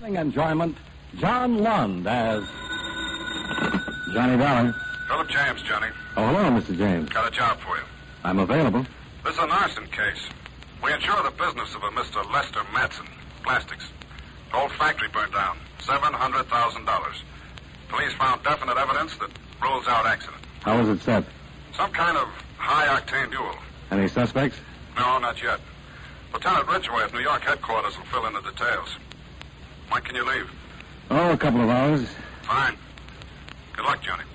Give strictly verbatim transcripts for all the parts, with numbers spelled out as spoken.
Enjoyment, John Lund as Johnny Dollar. Philip James, Johnny. Oh, hello, Mister James. Got a job for you. I'm available. This is an arson case. We insure the business of a Mister Lester Matson, plastics. The whole factory burned down. seven hundred thousand dollars. Police found definite evidence that rules out accident. How was it set? Some kind of high-octane duel. Any suspects? No, not yet. Lieutenant Ridgway at New York headquarters will fill in the details. When can you leave? Oh, a couple of hours. Fine. Good luck, Johnny.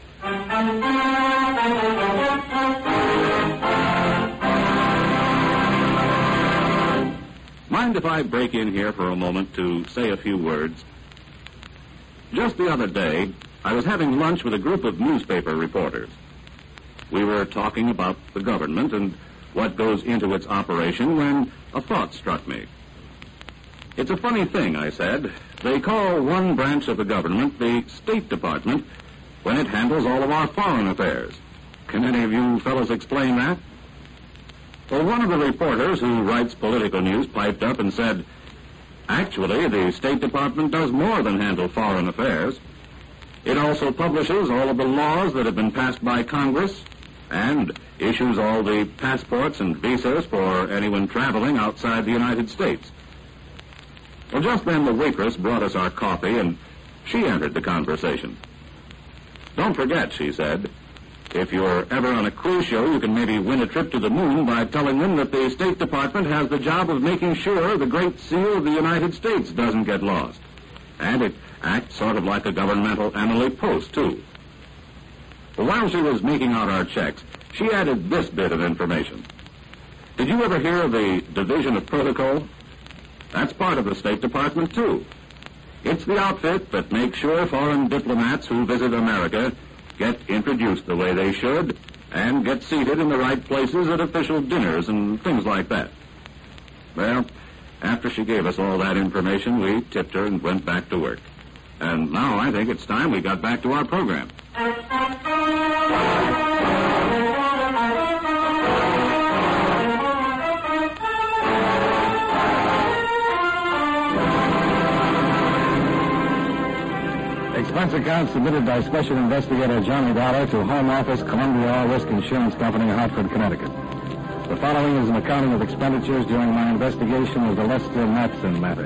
Mind if I break in here for a moment to say a few words? Just the other day, I was having lunch with a group of newspaper reporters. We were talking about the government and what goes into its operation when a thought struck me. It's a funny thing, I said. They call one branch of the government the State Department when it handles all of our foreign affairs. Can any of you fellows explain that? Well, one of the reporters who writes political news piped up and said, actually, the State Department does more than handle foreign affairs. It also publishes all of the laws that have been passed by Congress and issues all the passports and visas for anyone traveling outside the United States. Well, just then the waitress brought us our coffee, and she entered the conversation. Don't forget, she said, if you're ever on a cruise show, you can maybe win a trip to the moon by telling them that the State Department has the job of making sure the Great Seal of the United States doesn't get lost. And it acts sort of like a governmental Emily Post, too. Well, while she was making out our checks, she added this bit of information. Did you ever hear of the Division of Protocol? That's part of the State Department, too. It's the outfit that makes sure foreign diplomats who visit America get introduced the way they should and get seated in the right places at official dinners and things like that. Well, after she gave us all that information, we tipped her and went back to work. And now I think it's time we got back to our program. Expense account submitted by Special Investigator Johnny Dollar to Home Office, Columbia All Risk Insurance Company, Hartford, Connecticut. The following is an accounting of expenditures during my investigation of the Lester Matson matter.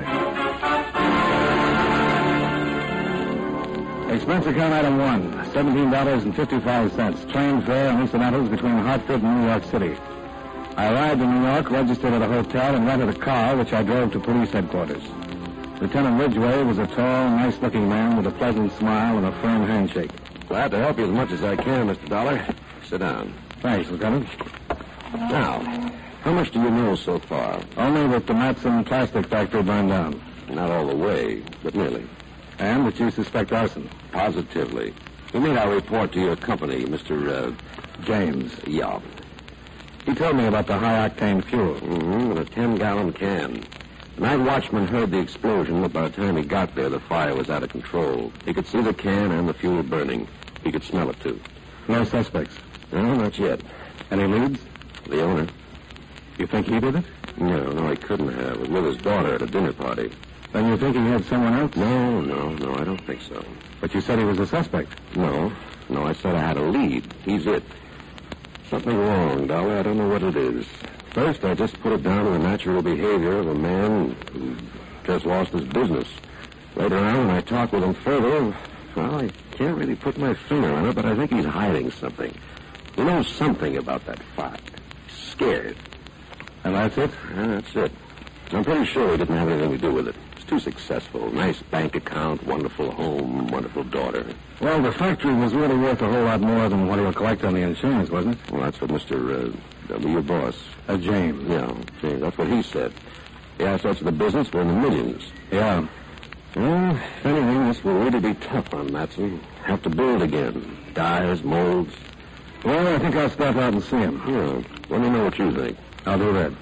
Expense account item one, seventeen dollars and fifty-five cents, train fare and incidentals between Hartford and New York City. I arrived in New York, registered at a hotel, and rented a car, which I drove to police headquarters. Lieutenant Ridgway was a tall, nice-looking man with a pleasant smile and a firm handshake. Glad to help you as much as I can, Mister Dollar. Sit down. Thanks, Lieutenant. Now, how much do you know so far? Only that the Matson plastic factory burned down. Not all the way, but nearly. And that you suspect arson. Positively. We made our report to your company, Mister Uh, James. Yeah. He told me about the high-octane fuel. Mm-hmm, in a ten-gallon can. The night watchman heard the explosion, but by the time he got there, the fire was out of control. He could see the can and the fuel burning. He could smell it, too. No suspects? No, not yet. Any leads? The owner. You think he did it? No, no, he couldn't have. He was with his daughter at a dinner party. Then you think he had someone else? No, no, no, I don't think so. But you said he was a suspect. No, no, I said I had a lead. He's it. Something wrong, Dollar. I don't know what it is. First, I just put it down to the natural behavior of a man who just lost his business. Later on, when I talked with him further, well, I can't really put my finger on it, but I think he's hiding something. He knows something about that fight. He's scared. And that's it? Yeah, that's it. I'm pretty sure he didn't have anything to do with it. He's too successful. Nice bank account, wonderful home, wonderful daughter. Well, the factory was really worth a whole lot more than what he would collect on the insurance, wasn't it? Well, that's what Mister Uh, your boss. Uh, James. Yeah, James. That's what he said. The assets of the business were in the millions. Yeah. Well, if anything, this will really be tough on Matson. Have to build again. Dyes, molds. Well, I think I'll stop out and see him. Yeah. Let me know what you think. I'll do that.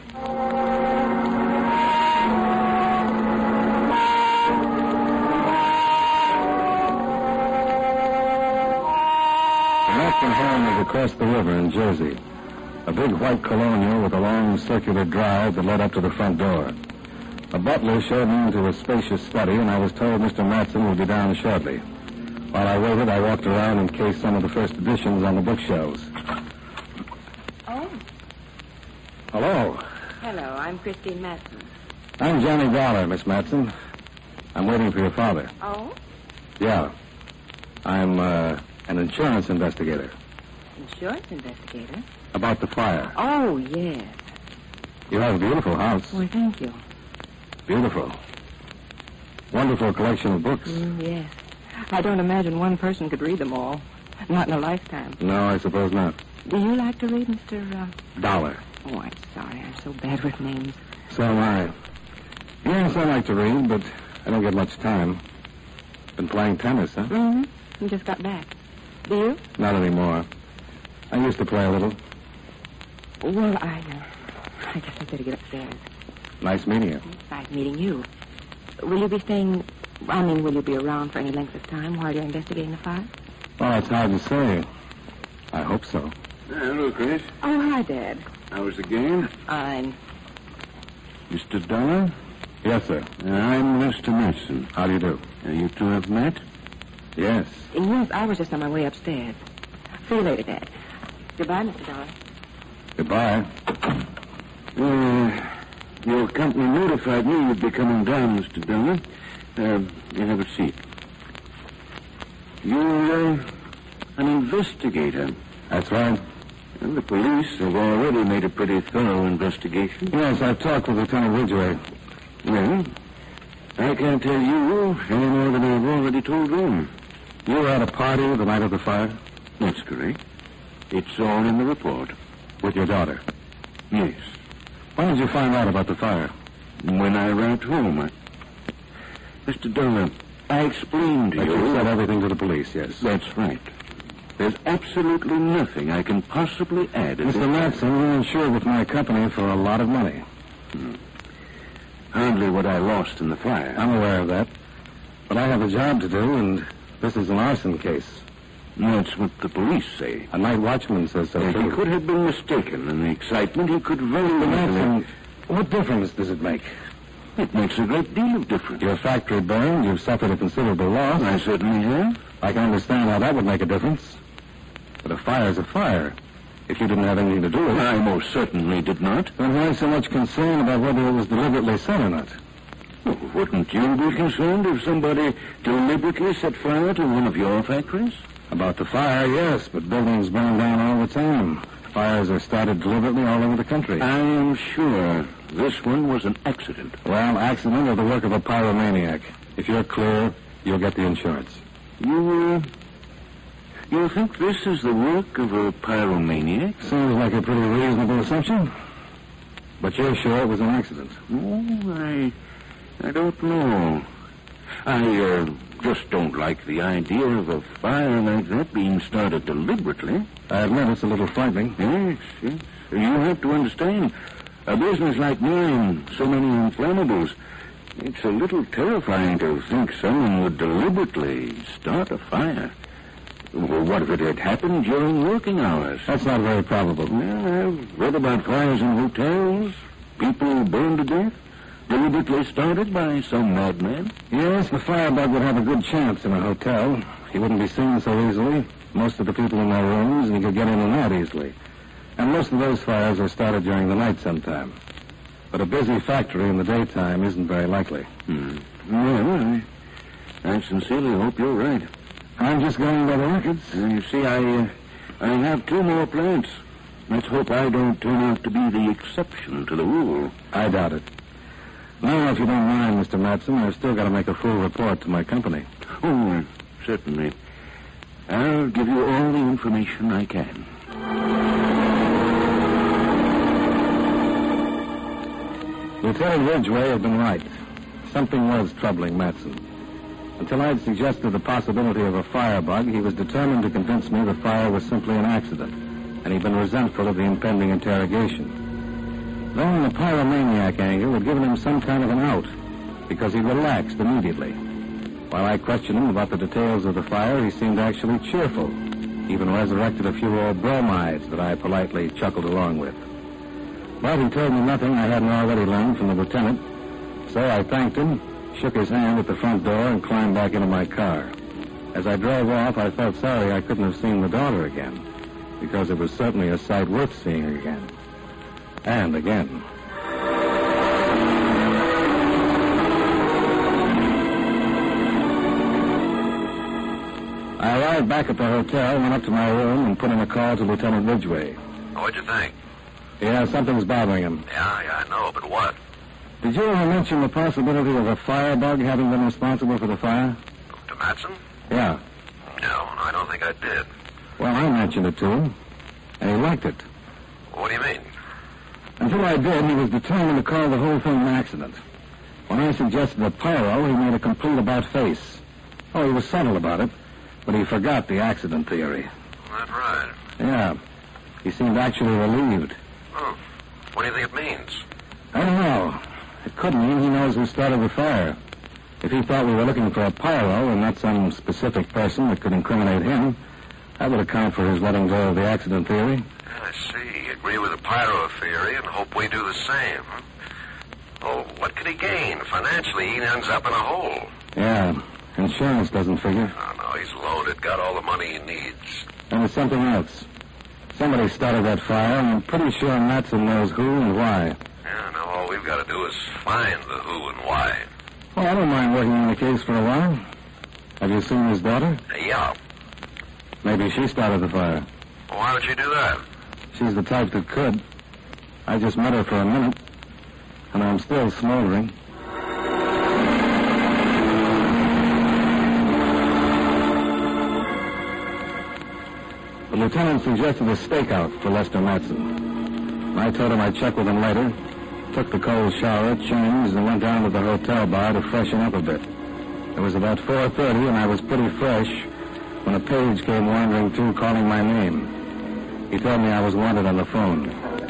The Matson home is across the river in Jersey. A big white colonial with a long circular drive that led up to the front door. A butler showed me into a spacious study, and I was told Mister Matson would be down shortly. While I waited, I walked around and cased some of the first editions on the bookshelves. Oh. Hello. Hello, I'm Christine Matson. I'm Johnny Dollar, Miss Matson. I'm waiting for your father. Oh? Yeah. I'm, uh, an insurance investigator. Insurance investigator? About the fire. Oh, yes. You have a beautiful house. Well, thank you. Beautiful. Wonderful collection of books. Mm, yes. I don't imagine one person could read them all. Not in a lifetime. No, I suppose not. Do you like to read, Mister Uh... Dollar. Oh, I'm sorry. I'm so bad with names. So am I. Yes, I like to read, but I don't get much time. Been playing tennis, huh? Mm-hmm. You just got back. Do you? Not anymore. I used to play a little. Well, I, uh, I guess I'd better get upstairs. Nice meeting you. Nice meeting you. Will you be staying... I mean, will you be around for any length of time while you're investigating the fire? Well, it's hard to say. I hope so. Hello, Chris. Oh, hi, Dad. How was the game? Fine. Mister Dollar? Yes, sir. I'm Mister Matson. How do you do? Uh, you two have met? Yes. Yes, I was just on my way upstairs. See you later, Dad. Goodbye, Mister Dollar. Goodbye. Uh, your company notified me you'd be coming down, Mister Dollar. Uh, you have a seat. You're uh, an investigator. That's right. And the police have already made a pretty thorough investigation. Yes, I've talked with Lieutenant Ridgway. Well, I can't tell you any more than I've already told them. You were at a party the night of the fire? That's correct. It's all in the report. With your daughter? Yes. When did you find out about the fire? When I arrived home, I... Mister Dollar, I explained to But you... you said everything to the police, yes. That's right. There's absolutely nothing I can possibly add. at Mister this- Matson, you're insured with my company for a lot of money. Hmm. Hardly what I lost in the fire. I'm aware of that. But I have a job to do, and this is an arson case. That's what the police say. A night watchman says so, Uh, too. he could have been mistaken. In the excitement, he could very Mister well... Matson, what difference does it make? It makes a great deal of difference. Your factory burned, you've suffered a considerable loss. I certainly have. I can understand how that would make a difference. But a fire's a fire. If you didn't have anything to do with it, I most certainly did not. then why so much concern about whether it was deliberately set or not? Oh, wouldn't you be concerned if somebody deliberately set fire to one of your factories? About the fire, yes, but buildings burn down all the time. Fires are started deliberately all over the country. I am sure this one was an accident. Well, accident or the work of a pyromaniac. If you're clear, you'll get the insurance. You, uh, you think this is the work of a pyromaniac? Seems like a pretty reasonable assumption. But you're sure it was an accident? Oh, I, I don't know. I, uh, just don't like the idea of a fire like that being started deliberately. I admit it's a little frightening. Yes, yes. You have to understand, a business like mine, so many inflammables, it's a little terrifying to think someone would deliberately start a fire. Well, what if it had happened during working hours? That's not very probable. Well, I've read about fires in hotels, people burned to death, deliberately started by some madman. Yes, the firebug would have a good chance in a hotel. He wouldn't be seen so easily. Most of the people in their rooms, and he could get in and out easily. And most of those fires are started during the night sometime. But a busy factory in the daytime isn't very likely. Hmm. Well, I, I sincerely hope you're right. I'm just going by the records. Uh, you see, I, uh, I have two more plants. Let's hope I don't turn out to be the exception to the rule. I doubt it. Now, if you don't mind, Mister Matson, I've still got to make a full report to my company. Oh, uh, certainly. I'll give you all the information I can. Lieutenant Ridgway had been right. Something was troubling Matson. Until I'd suggested the possibility of a firebug, he was determined to convince me the fire was simply an accident, and he'd been resentful of the impending interrogation. Then the pyromaniac angle had given him some kind of an out, because he relaxed immediately. While I questioned him about the details of the fire, he seemed actually cheerful, even resurrected a few old bromides that I politely chuckled along with. But he told me nothing I hadn't already learned from the lieutenant. So I thanked him, shook his hand at the front door, and climbed back into my car. As I drove off, I felt sorry I couldn't have seen the daughter again, because it was certainly a sight worth seeing again. And again. I arrived back at the hotel, went up to my room, and put in a call to Lieutenant Ridgway. What'd you think? Yeah, something's bothering him. Yeah, yeah, I know, but what? Did you ever mention the possibility of a firebug having been responsible for the fire? To Matson? Yeah. No, I don't think I did. Well, I mentioned it to him, and he liked it. What do you mean? Until I did, he was determined to call the whole thing an accident. When I suggested a pyro, he made a complete about-face. Oh, he was subtle about it, but he forgot the accident theory. That's right. Yeah. He seemed actually relieved. Oh. What do you think it means? I don't know. It could mean he knows who started the fire. If he thought we were looking for a pyro and not some specific person that could incriminate him, that would account for his letting go of the accident theory. I see. Agree with the pyro theory and hope we do the same. Oh, what could he gain? Financially, he ends up in a hole. Yeah. Insurance doesn't figure. Oh, no, he's loaded. Got all the money he needs. And there's something else. Somebody started that fire, and I'm pretty sure Matson knows who and why. Yeah, now all we've got to do is find the who and why. Well, I don't mind working on the case for a while. Have you seen his daughter? Uh, yeah. Maybe she started the fire. Well, why would you do that? She's the type that could. I just met her for a minute, and I'm still smoldering. The lieutenant suggested a stakeout for Lester Matson. I told him I'd check with him later, took the cold shower, changed, and went down to the hotel bar to freshen up a bit. It was about four thirty, and I was pretty fresh when a page came wandering through calling my name. He told me I was wanted on the phone.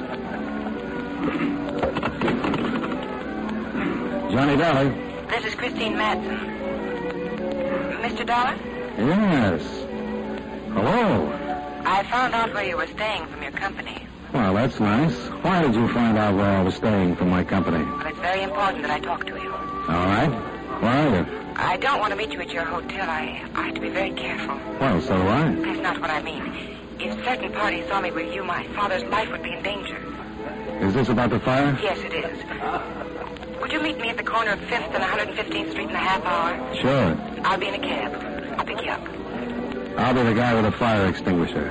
Johnny Dollar. This is Christine Matson. Mister Dollar? Yes. Hello. I found out where you were staying from your company. Well, that's nice. Why did you find out where I was staying from my company? Well, it's very important that I talk to you. All right. Where are you? I don't want to meet you at your hotel. I, I have to be very careful. Well, so do I. That's not what I mean. If certain parties saw me with you, my father's life would be in danger. Is this about the fire? Yes, it is. Would you meet me at the corner of fifth and one hundred fifteenth Street in a half hour? Sure. I'll be in a cab. I'll pick you up. I'll be the guy with a fire extinguisher.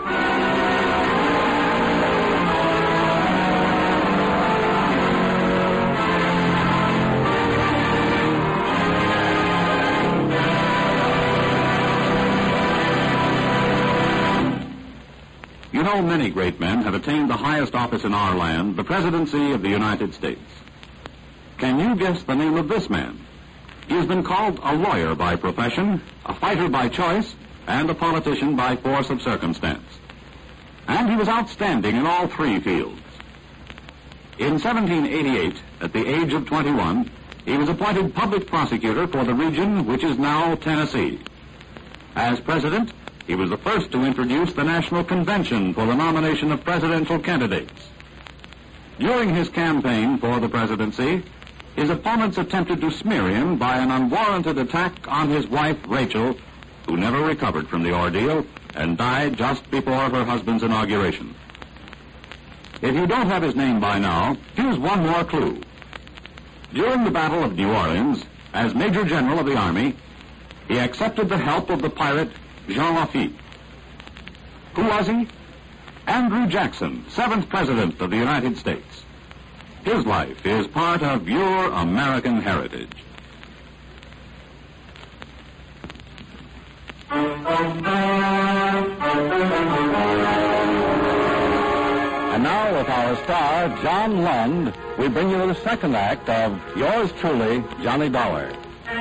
You know, many great men have attained the highest office in our land, the presidency of the United States. Can you guess the name of this man? He has been called a lawyer by profession, a fighter by choice, and a politician by force of circumstance. And he was outstanding in all three fields. In seventeen eighty-eight, at the age of twenty-one, he was appointed public prosecutor for the region which is now Tennessee. As president, he was the first to introduce the National Convention for the nomination of presidential candidates. During his campaign for the presidency, his opponents attempted to smear him by an unwarranted attack on his wife, Rachel, who never recovered from the ordeal and died just before her husband's inauguration. If you don't have his name by now, here's one more clue. During the Battle of New Orleans, as Major General of the Army, he accepted the help of the pirate Jean Lafitte. Who was he? Andrew Jackson, seventh President of the United States. His life is part of your American heritage. And now, with our star, John Lund, we bring you the second act of yours truly, Johnny Dollar.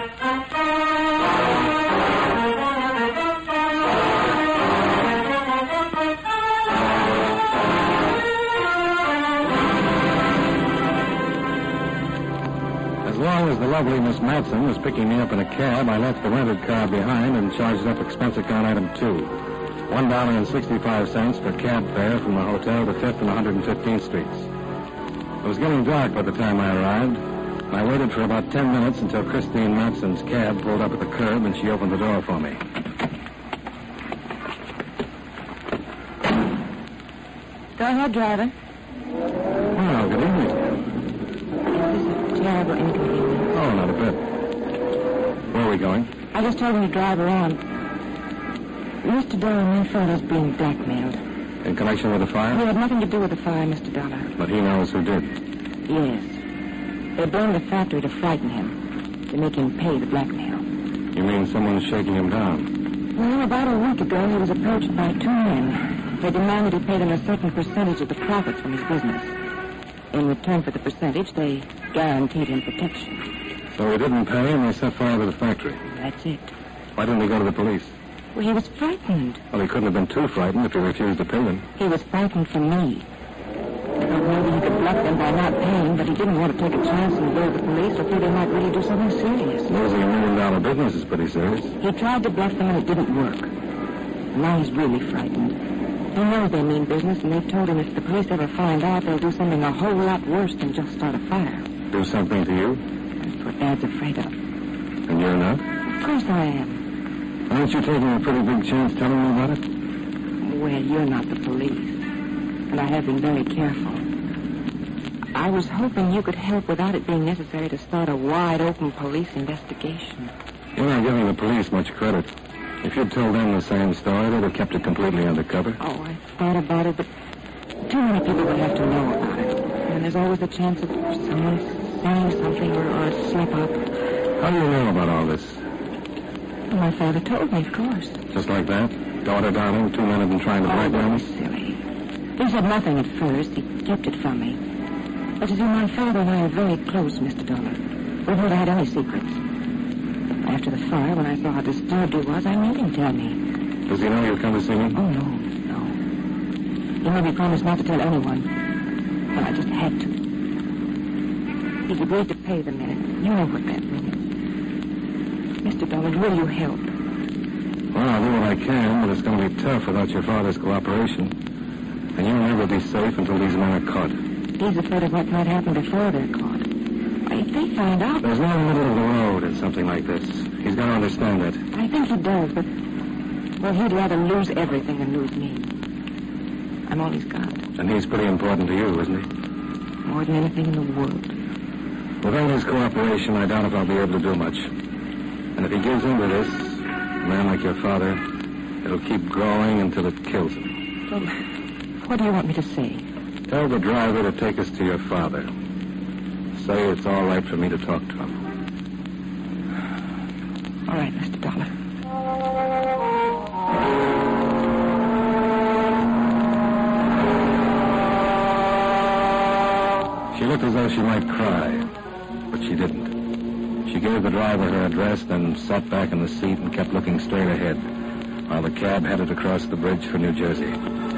As long as the lovely Miss Matson was picking me up in a cab, I left the rented car behind and charged up expense account item two. One dollar and sixty-five cents for cab fare from the hotel to Fifth and one hundred fifteenth Streets. It was getting dark by the time I arrived. I waited for about ten minutes until Christine Matson's cab pulled up at the curb and she opened the door for me. Go ahead, driver. Well, good evening. Is this a terrible inconvenience? Oh, not a bit. Where are we going? I just told him to drive around. Mister Dollar, my father's being blackmailed. In connection with the He fire? had nothing to do with the fire, Mister Dollar. But he knows who did. Yes. They burned the factory to frighten him, to make him pay the blackmail. You mean someone's shaking him down? Well, about a week ago, he was approached by two men. They demanded he pay them a certain percentage of the profits from his business. In return for the percentage, they guaranteed him protection. So he didn't pay and they set fire to the factory. That's it. Why didn't he go to the police? Well, he was frightened. Well, he couldn't have been too frightened if he refused to pay them. He was frightened for me. Well, maybe he could bluff them by not paying, but he didn't want to take a chance and go to the police or fear they might really do something serious. Losing a million-dollar business is pretty serious. He tried to bluff them and it didn't work. Now he's really frightened. He knows they mean business, and they've told him if the police ever find out, they'll do something a whole lot worse than just start a fire. Do something to you? That's what Dad's afraid of. And you're not? Of course I am. Aren't you taking a pretty big chance telling me about it? Well, you're not the police, and I have been very careful. I was hoping you could help without it being necessary to start a wide-open police investigation. You're not giving the police much credit. If you'd told them the same story, they'd have kept it completely undercover. Oh, I thought about it, but too many people would have to know about it. And there's always the chance of someone saying something or, or a slip-up. How do you know about all this? Well, my father told me, of course. Just like that? Daughter, darling, two men have been trying to blackmail Oh, me? silly. He said nothing at first. He kept it from me. But you see, my father and I are very close, Mister Dollar. We've never had any secrets. After the fire, when I saw how disturbed he was, I made him tell me. Does he know you'll come to see me? Oh, no, no. He made me promise not to tell anyone. But I just had to. He's agreed to pay the men. You know what that means. Mister Dollar, will you help? Well, I'll do what I can, but it's going to be tough without your father's cooperation. And you'll never be safe until these men are caught. He's afraid of what might happen before they're caught. If they find out... There's no middle of the road in something like this. He's got to understand that. I think he does, but... Well, he'd rather lose everything than lose me. I'm all he's got. And he's pretty important to you, isn't he? More than anything in the world. Without his cooperation, I doubt if I'll be able to do much. And if he gives in to this, a man like your father, it'll keep growing until it kills him. Well, what do you want me to say? Tell the driver to take us to your father. Say it's all right for me to talk to him. All right, Mister Dollar. She looked as though she might cry, but she didn't. She gave the driver her address, then sat back in the seat and kept looking straight ahead, while the cab headed across the bridge for New Jersey.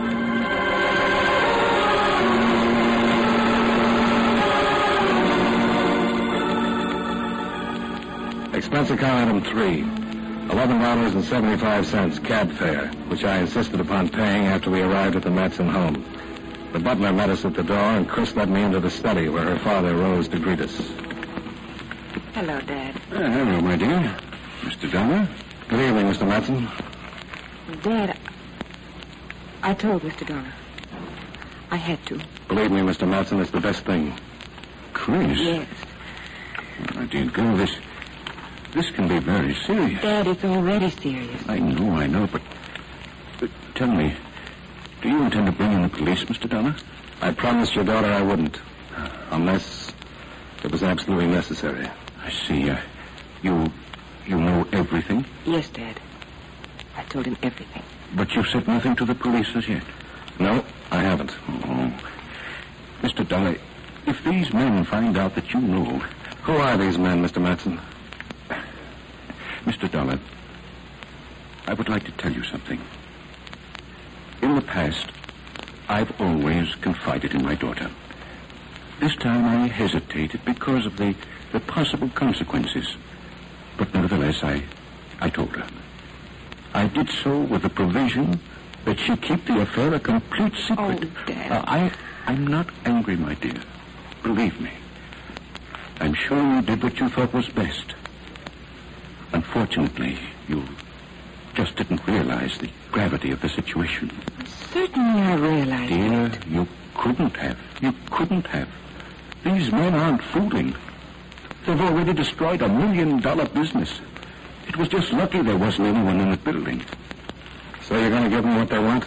Expense account item three, eleven dollars and seventy-five cents cab fare, which I insisted upon paying after we arrived at the Matson home. The butler met us at the door, and Chris led me into the study where her father rose to greet us. Hello, Dad. Uh, hello, my dear. Mister Dollar? Good evening, Mister Matson. Dad, I told Mister Dollar. I had to. Believe me, Mister Matson, it's the best thing. Chris? Yes. My dear girl, this... This can be very serious. Dad, it's already serious. I know, I know, but... but tell me, do you intend to bring in the police, Mister Dollar? I promised your daughter I wouldn't, unless it was absolutely necessary. I see. Uh, you... you know everything? Yes, Dad. I told him everything. But you've said nothing to the police as yet? No, I haven't. Oh. Mister Dollar, if these men find out that you know... Who are these men, Mister Matson? Mister Dollar, I would like to tell you something. In the past, I've always confided in my daughter. This time I hesitated because of the, the possible consequences. But nevertheless, I, I told her. I did so with the provision that she keep the affair a complete secret. Oh, Dad. Uh, I, I'm not angry, my dear. Believe me. I'm sure you did what you thought was best. Unfortunately, you just didn't realize the gravity of the situation. Certainly I realize Dear, that. you couldn't have. You couldn't have. These men aren't fooling. They've already destroyed a million-dollar business. It was just lucky there wasn't anyone in the building. So you're going to give them what they want?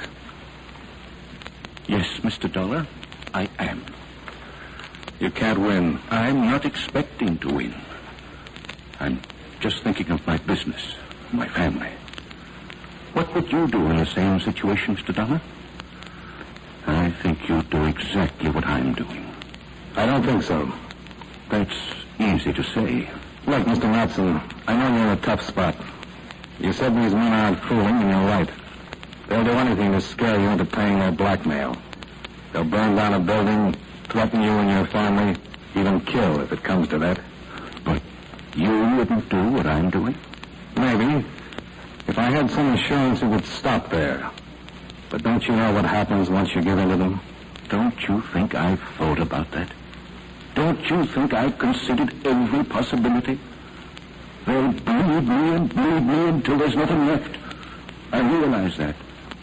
Yes, Mister Dollar, I am. You can't win. I'm not expecting to win. I'm just thinking of my business, my family. What would you do in the same situation, Mister Dollar? I think you'd do exactly what I'm doing. I don't think so. That's easy to say. Look, Mister Matson, I know you're in a tough spot. You said these men aren't fooling, and you're right. They'll do anything to scare you into paying their blackmail. They'll burn down a building, threaten you and your family, even kill if it comes to that. But you wouldn't do what I'm doing? Maybe. If I had some assurance it would stop there. But don't you know what happens once you give in to them? Don't you think I've thought about that? Don't you think I've considered every possibility? They'll bleed me and bleed me until there's nothing left. I realize that.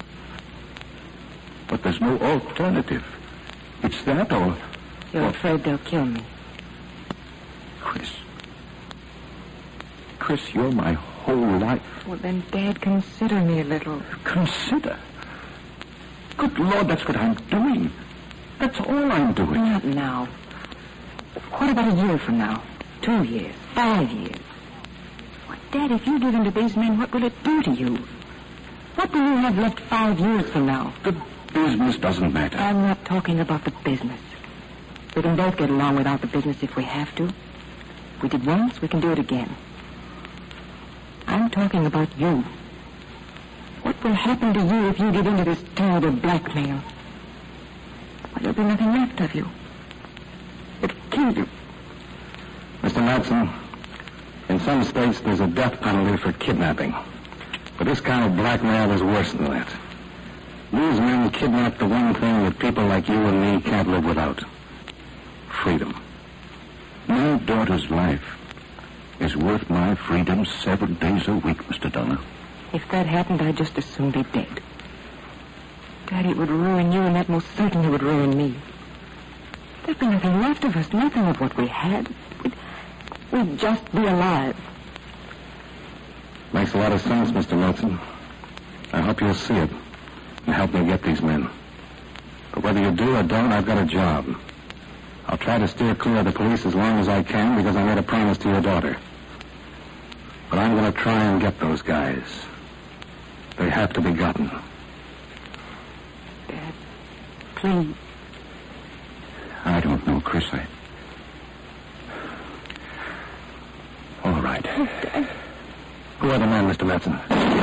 But there's no alternative. It's that or... You're or... afraid they'll kill me. Chris. Chris, you're my whole life. Well, then, Dad, consider me a little. Consider? Good Lord, that's what I'm doing. That's all I'm doing. Not now. What about a year from now? Two years? Five years? Why, Dad, if you give in to these men, what will it do to you? What will you have left five years from now? The business doesn't matter. I'm not talking about the business. We can both get along without the business if we have to. We did once, we can do it again. I'm talking about you. What will happen to you if you give in to this terrible blackmail? Well, there'll be nothing left of you. It'll kill you. Mister Matson, in some states there's a death penalty for kidnapping. But this kind of blackmail is worse than that. These men kidnap the one thing that people like you and me can't live without. Freedom. My daughter's life is worth my freedom seven days a week, Mister Dollar. If that happened, I'd just as soon be dead. Daddy, it would ruin you, and that most certainly would ruin me. There'd be nothing left of us, nothing of what we had. We'd, we'd just be alive. Makes a lot of sense, Mister Matson. I hope you'll see it and help me get these men. But whether you do or don't, I've got a job. I'll try to steer clear of the police as long as I can because I made a promise to your daughter. But I'm going to try and get those guys. They have to be gotten. Dad, please. I don't know, Chris. I... All right. Oh, Dad. Who are the men, Mister Matson?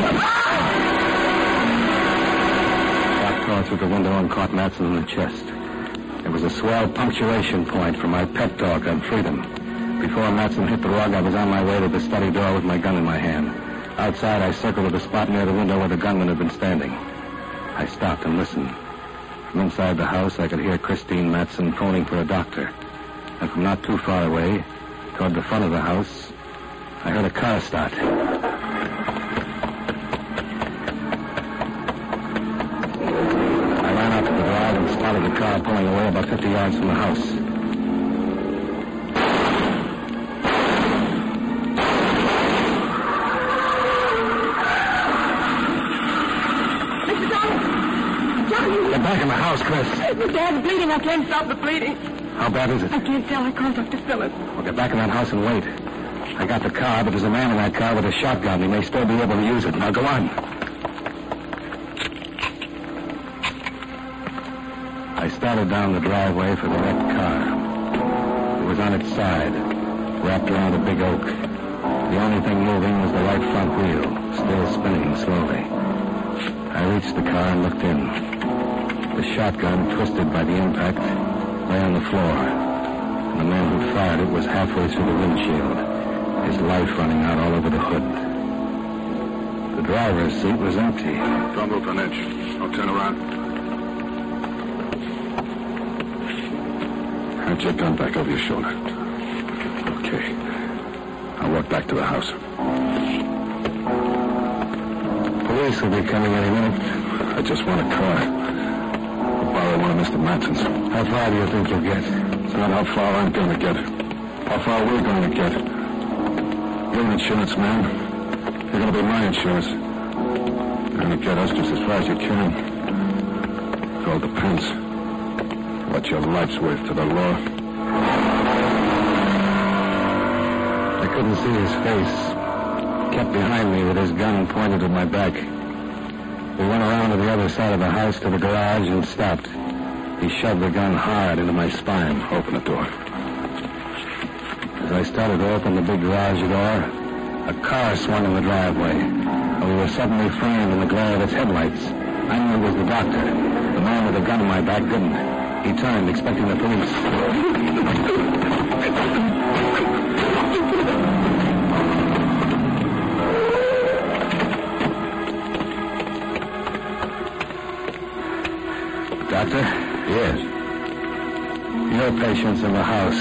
Shot tore through the window and caught Matson in the chest. It was a swell punctuation point for my pep talk on freedom. Before Matson hit the rug, I was on my way to the study door with my gun in my hand. Outside, I circled to the spot near the window where the gunman had been standing. I stopped and listened. From inside the house, I could hear Christine Matson phoning for a doctor. And from not too far away, toward the front of the house, I heard a car start. I ran out to the drive and spotted the car pulling away about fifty yards from the house. Get back in the house, Chris. Dad's bleeding. I can't stop the bleeding. How bad is it? I can't tell. I called Doctor Phillips. Well, get back in that house and wait. I got the car, but there's a man in that car with a shotgun. He may still be able to use it. Now, go on. I started down the driveway for the wrecked car. It was on its side, wrapped around a big oak. The only thing moving was the right front wheel, still spinning slowly. I reached the car and looked in. The shotgun, twisted by the impact, lay on the floor. And the man who fired it was halfway through the windshield, his life running out all over the hood. The driver's seat was empty. Don't move an inch. I'll turn around. Hand your gun back over your shoulder. Okay. I'll walk back to the house. Police will be coming any minute. I just want a car. I'll borrow one of Mister Matson's. How far do you think you'll get? It's not how far I'm going to get. How far we're going to get. You're an insurance man. You're going to be my insurance. You're going to get us just as far as you can. It all depends. What your life's worth to the law. I couldn't see his face. Kept behind me with his gun pointed at my back. We went around to the other side of the house to the garage and stopped. He shoved the gun hard into my spine. Open the door. As I started to open the big garage door, a car swung in the driveway. And we were suddenly framed in the glare of its headlights. I knew it was the doctor. The man with the gun in my back didn't. He turned, expecting the police. Doctor? Yes. Your patient's in the house.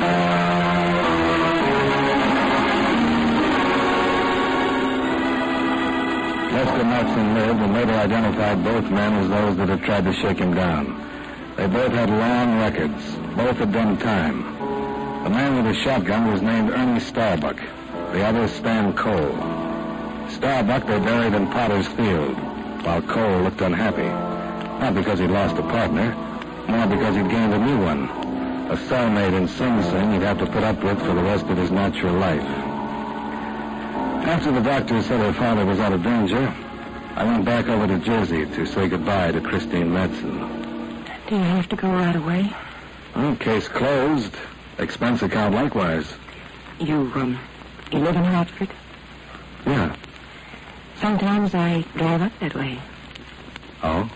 Lester Matson lived and later identified both men as those that had tried to shake him down. They both had long records. Both had done time. The man with the shotgun was named Ernie Starbuck. The other, Stan Cole. Starbuck they buried in Potter's Field, while Cole looked unhappy. Not because he'd lost a partner, more because he'd gained a new one. A cellmate in Sing Sing he'd have to put up with for the rest of his natural life. After the doctor said her father was out of danger, I went back over to Jersey to say goodbye to Christine Matson. Do you have to go right away? Well, case closed. Expense account likewise. You, um, you live in Hartford? Yeah. Sometimes I drive up that way. Oh?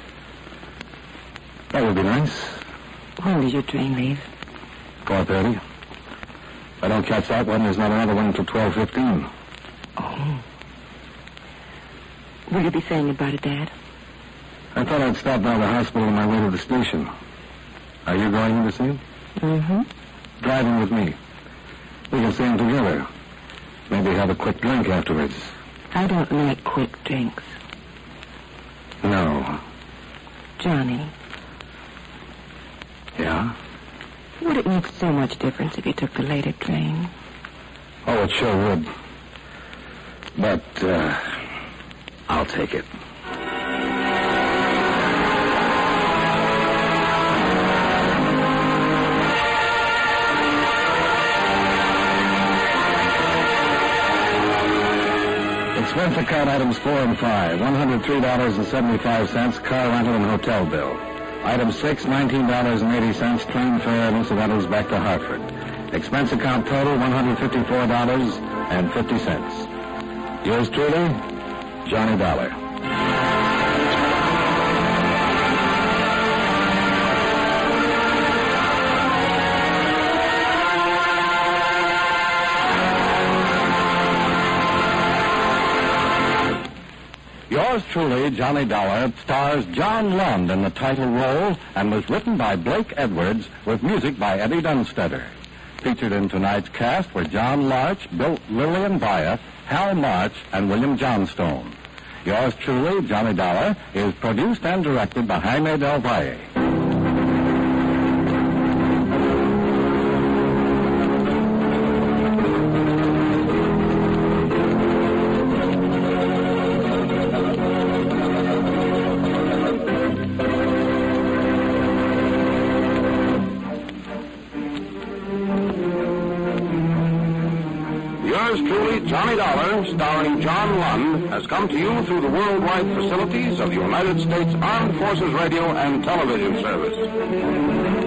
That would be nice. When does your train leave? four thirty. If I don't catch that one, there's not another one until twelve fifteen. Oh. Will you be saying goodbye to Dad? I thought I'd stop by the hospital on my way to the station. Are you going in to see him? Mm-hmm. Drive him with me. We can see him together. Maybe have a quick drink afterwards. I don't like quick drinks. No. Johnny. Yeah? Would it make so much difference if you took the later train? Oh, it sure would. But, uh, I'll take it. Expense account items four and five, one hundred three dollars and seventy-five cents, car rental and hotel bill. Item six, nineteen dollars and eighty cents, train fare and incidentals back to Hartford. Expense account total, one hundred fifty-four dollars and fifty cents. Yours truly, Johnny Dollar. Yours truly, Johnny Dollar, stars John Lund in the title role and was written by Blake Edwards with music by Eddie Dunstetter. Featured in tonight's cast were John Larch, Bill Lillian Vyeth, Hal March, and William Johnstone. Yours truly, Johnny Dollar, is produced and directed by Jaime Del Valle. Johnny Dollar, starring John Lund, has come to you through the worldwide facilities of the United States Armed Forces Radio and Television Service.